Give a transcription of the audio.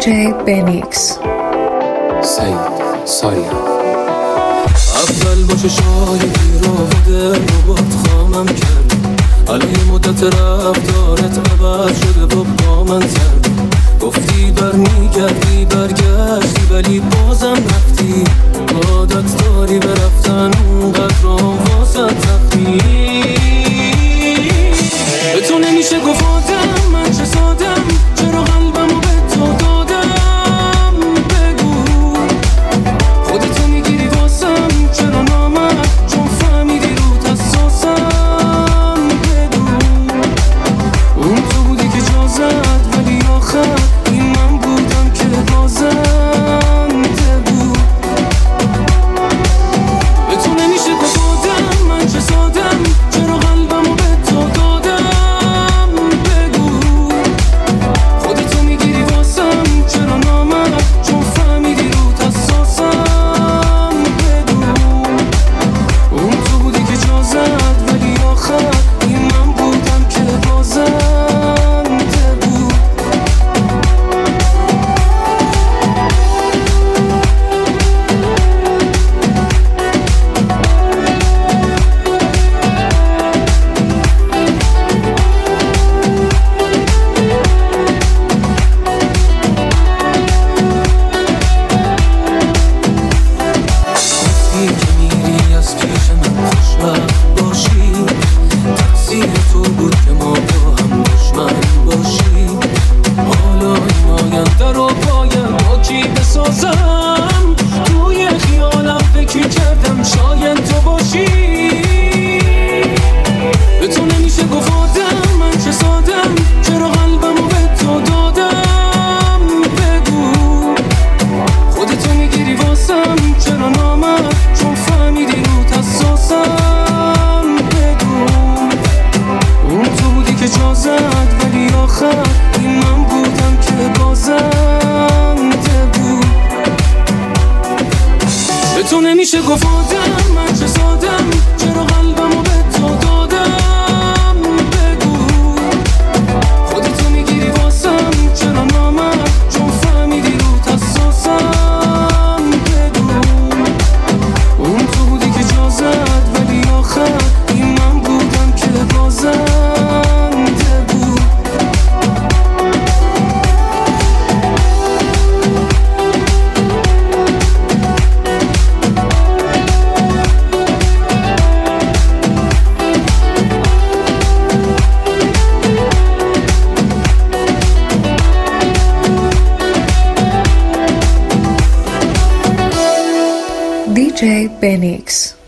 DJ Benix سعید ساریا اول باشه شاهدی رو دل رو باد خامم کرد، حالا یه مدت رفتارت عوض شده با من زد. گفتی برمیگردی برگشتی ولی بازم رفتی، عادت داری به رفتن اونقدر رام واسه تخمی. به تو نمیشه گفت آدم من چه سادم، چرا قلبمو به تو دادم. بگو خودتو میگیری واسم، چرا نامم چون فهمیدی رو حساسم. بگو اون تو بودی که جا زد ولی آخر این من بودم که بازنده بود. به تو نمیشه گفت آدم من چه سادم، چرا قلبمو به تو دادم. بگو خودتو میگیری واسم، چرا نامم چون فهمیدی رو حساسم. بگو اون تو بودی که جا زد ولی آخر این من بودم که بازنده بود. گفتی که میری از پیش من خوشبخت باشی، تقصیر تو بود که ما با هم دشمن باشی. حالا این آینده رو باید با کی بسازم، توی خیالم فکر کردم شاید تو باشی. به تو نمیشه گفت آدم من چه سادم، چرا قلبمو به تو دادم. بگو خودتو میگیری واسم، چرا نامم چون فهمیدی رو حساسم. بگو اون تو بودی که جا زد ولی آخر این من بودم که بازنده بود. به تو نمیشه گفت آدم من چه سادم، چرا قلبمو به تو دادم. بگو خودتو میگیری واسم، چرا نامم چون فهمیدی رو حساسم. بگو اون تو بودی که جا زد ولی آخر این من بودم که بازنده بود. DJ Benix